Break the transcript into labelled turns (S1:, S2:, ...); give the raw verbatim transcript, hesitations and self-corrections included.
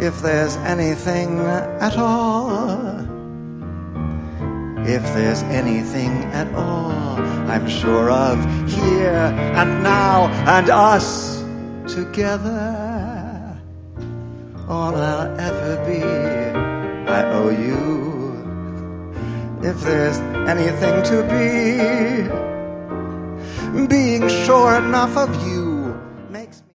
S1: if there's anything at all, if there's anything at all I'm sure of here and now and us together, all I'll ever be, I owe you. If there's anything to be, being sure enough of you